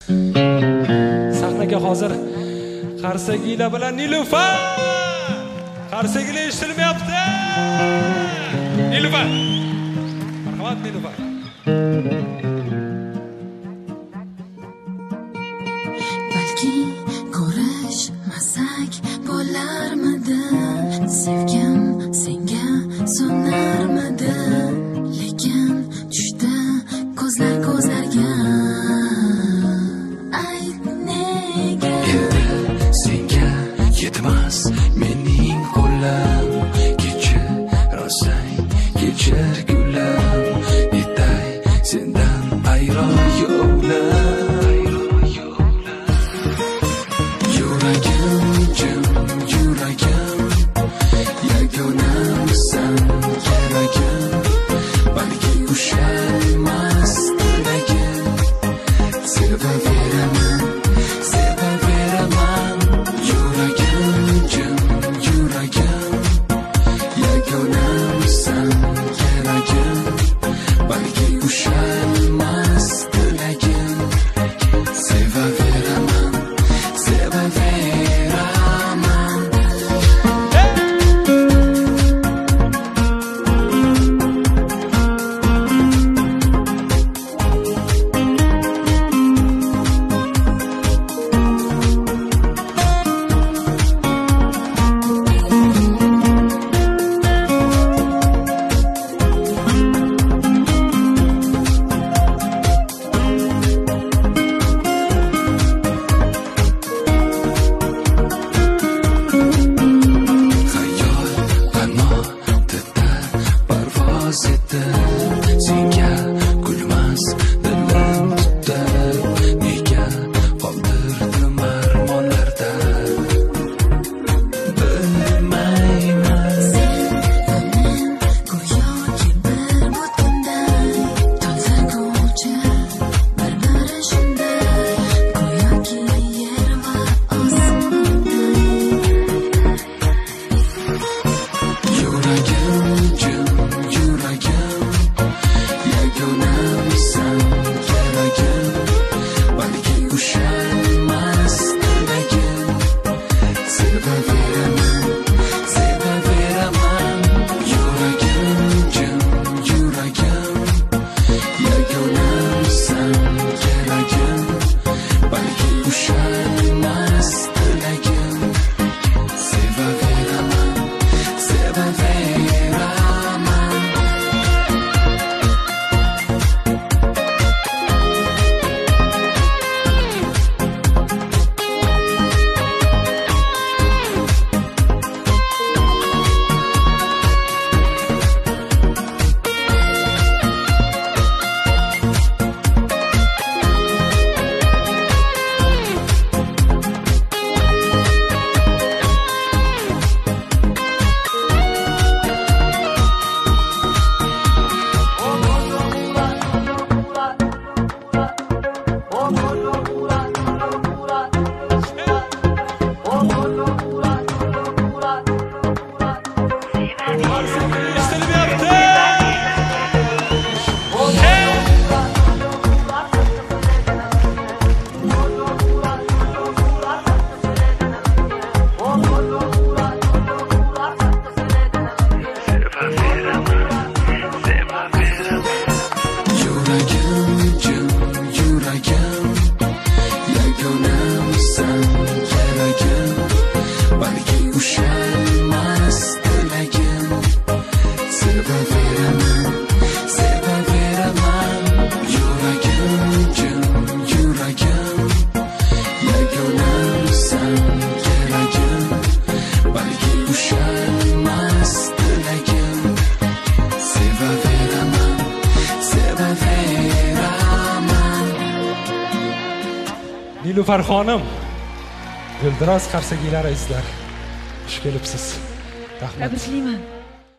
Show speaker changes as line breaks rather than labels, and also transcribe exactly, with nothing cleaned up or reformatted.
Sahnaga hozir Qarsagiylar bilan Nilufar. Qarsagiylar eshitilmayapti. Nilufar. Marhamat Nilufar.
Balki ko'rishmasak bo'larmidi, sevgim senga so'narmidi, lekin tushda ko'zlar ko'zlarga. Ayt nega
endi senga yetmas mening qo'lim, kechirasan kechir gulam, netay sendan ayron yo'qlar. Yuragim jim yuragim, yagonamsan keragim, balki ushalmas tilagim. Sevaveraman, sevaveraman, yuragim jim yuragim, yagonamsan keragim, balki ushalmas tilagim. Sevaveraman, sevaveraman. Senga kulmas dilim tutar, nega qoldirdim armonlarda bilmayman.
sen va men go'yoki bir butunday, to'ldirguvchi bir-biri shunday, go'yoki yer va osmonday.
Yuragim jim yuragim, yagonamsan keragim, balki ushalmas tilagim. Sevaveraman, sevaveraman, yuragim jim yuragim, yagonamsan keragim, balki ushalmas tilagim. Sevaveraman, sevaveraman. Yuragim jim yuragim, yagonamsan keragim, balki ushalmas tilagim. Sevaveraman, sevaveraman, yuragim jim yuragim, yagonamsan keragim, balki ushalmas tilagim. Sevaveraman, sevaveraman.
Nilufar xonim, Guldiroz Qarsagiylar izlar. Xush kelibsiz. Rahmat.
Tabriklayman.